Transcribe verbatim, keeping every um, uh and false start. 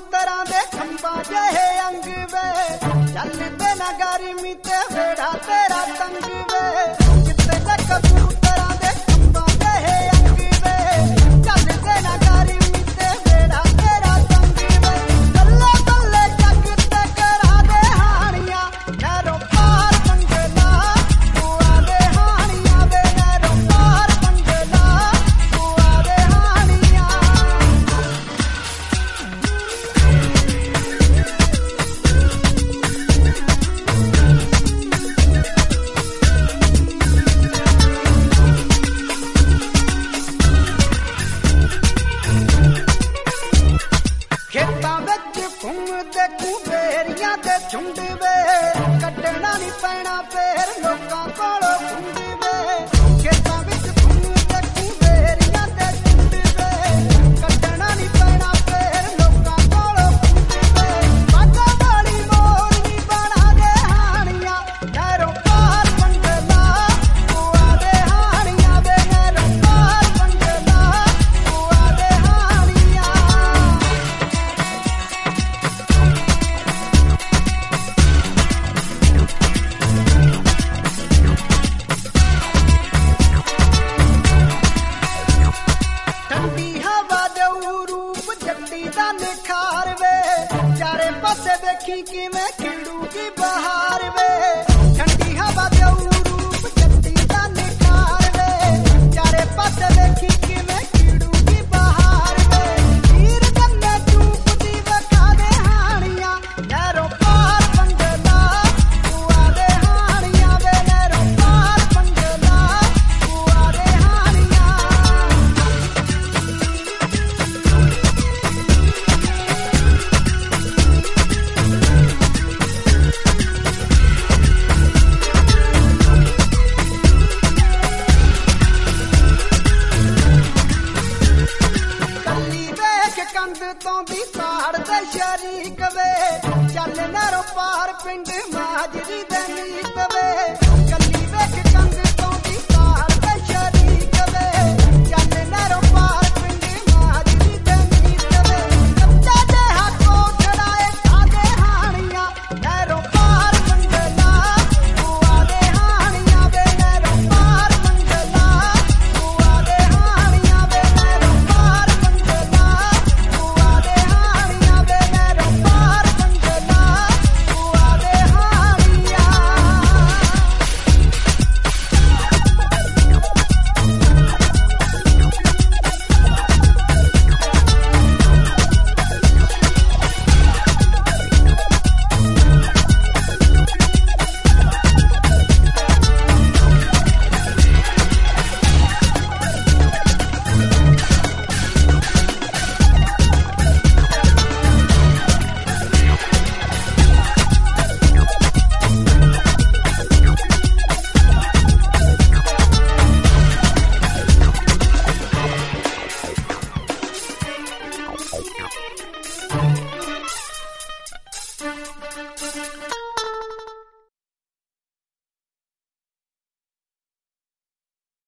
कबूतरां दे खंबा जहे अंग वे चलदे ना गर्मी ते बेड़ा तेरा तंग वे किते दे कबूतरां दे खंबा जहे अंग वे चलदे ना गर्मी ते बेड़ा तेरा तंग वे बल्ले बल्ले जग ते करा दे हानियां नैरों पार पंगला बुआ दे हानियां वे नैरों पार पंगला बुआ दे हानियां खेतां विच घुमदे कुबेरियां दे झुंड वे कड्ढना नी पैना फेर लोकां कोलों खुंड वे खेतां विच घुमदे कुबेरियां दे झुंड वे कड्ढना नी पैना फेर लोकां कोलों खुंड वे बागा वाली मोरनी बना दे हानियां नैरों पार पंगला बुआ दे हानियां वे नैरों पार पंगला बुआ दे हानियां ठंडी हवा दे रूप जट्टी दा निखार वे चारे पासे देखी किवें खिड़ूगी बहार वे ठंडी हवा दे रूप जट्टी दा निखार वे चारे पासे देखी किवें खिड़ूगी बहार वे हीर गन्ने चूपदी वखा दे हानियां नैरों पार पंगला बुआ दे हानियां वे नैरों पार पंगला बुआ दे हानियां ਕੱਲੀ ਵੇਖ ਕੰਧ ਤੋਂ ਦੀ ਤਾੜ ਤੇ ਸ਼ਰੀਕ ਵੇ ਚੱਲ ਨਰੋਂ ਪਾਰ ਪਿੰਡ ਮਾਜਰੀ ਦੇ ਨੀਤ ਵੇ ਕੱਲੀ ਵੇਖ ਕੰਧ ਤੋਂ ਦੀ ਤਾੜ ਤੇ ਸ਼ਰੀਕ ਵੇ ਚੱਲ ਨਰੋਂ ਪਾਰ ਪਿੰਡ ਮਾਜਰੀ ਦੇ ਨੀਤ ਵੇ ਕੱਚਾ ਜਿਹਾ ਕੋਠੜਾ ਏ ਖਾਦੇ ਹਾਣੀਆਂ ਨਰੋਂ ਪਾਰ ਪੰਗਲਾ ਬੁਆ ਦੇ ਹਾਣੀਆਂ ਵੇ ਨਰੋਂ ਪਾਰ ਪੰਗਲਾ ਬੁਆ ਦੇ ਹਾਣੀਆਂ ਵੇ ਨਰੋਂ ਪਾਰ ਪੰਗਲਾ ਬੁਆ ਦੇ ਹਾਣੀਆਂ ਵੇ ਨਰੋਂ ਪਾਰ ਪੰਗਲਾ ਬੁਆ ਦੇ ਹਾਣੀਆਂ Thank you.